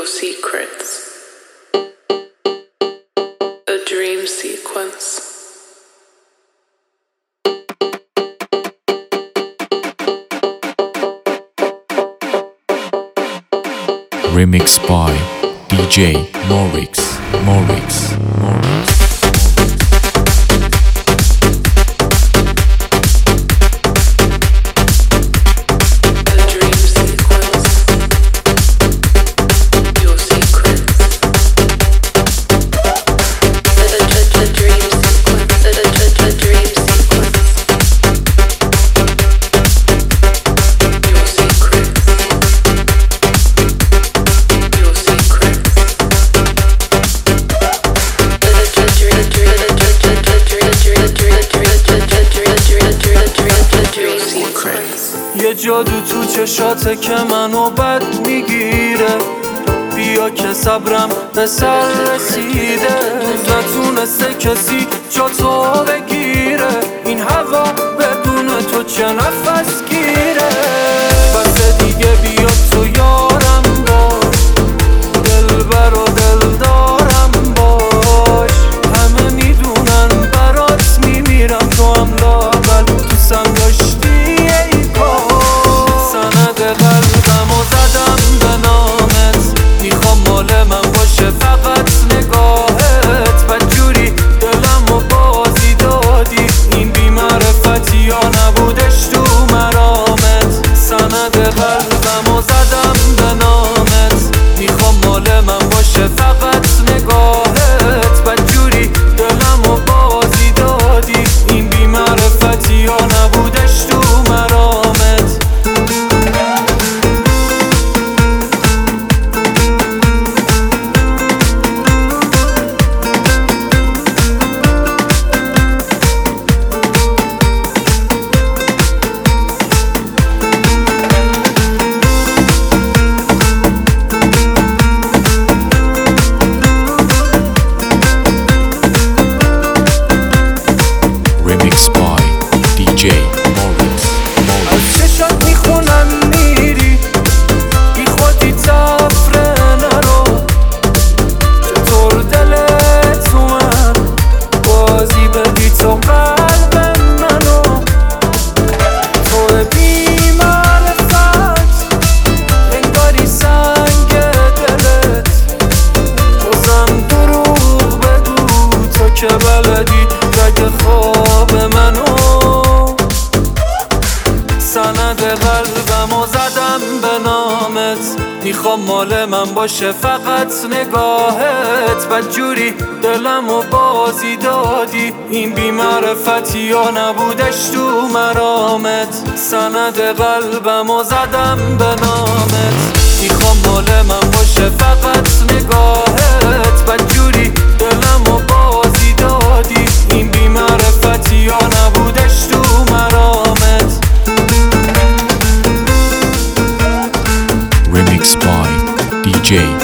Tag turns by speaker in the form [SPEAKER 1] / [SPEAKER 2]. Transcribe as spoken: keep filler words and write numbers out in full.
[SPEAKER 1] Your secrets. A dream sequence.
[SPEAKER 2] Remix by D J Morix, Morix, Morix.
[SPEAKER 3] یه جادو تو چشاته که منو بد میگیره، بیا که صبرم به سر رسیده، نتونسته کسی جا تو بگیره، این هوا بدون تو چه نفس گیره. بس دیگه بیا تو یارم باش، دلبر و دلدارم باش، همه میدونن برات میمیرم، تو هم لااقل دوستم داشتی. قلبمو زدم به نامت، میخوام مال من باشه فقط نگاهت، بدجوری دلمو بازی دادی، این بی‌معرفتی یا نبودش تو مرامت. سند قلبمو زدم به نامت، میخوام مال من باشه فقط نگاهت، بدجوری دلمو بازی دادی، این بی‌معرفتی یا نبودش تو مرامت.
[SPEAKER 2] Remix by D J Morix, Morix.
[SPEAKER 3] از چشات میخونم میری، بی خودی تفره نرو، چطور دلت تو من بازی بدی تو قلب منو، تو بی معرفت انگاری سنگ دلت، بازم دروغ بگو تو که بلدی رگ خواب منو. سند قلبمو زدم به نامت، میخوام مال من باشه فقط نگاهت، بدجوری دلمو بازی دادی، این بی‌معرفتی یا نبودش تو مرامت. سند قلبمو زدم به نامت، میخوام مال من باشه فقط نگاهت، بدجوری دلمو بازی دادی، این بی‌معرفتی یا نبودش تو مرامت.
[SPEAKER 2] Remix by D J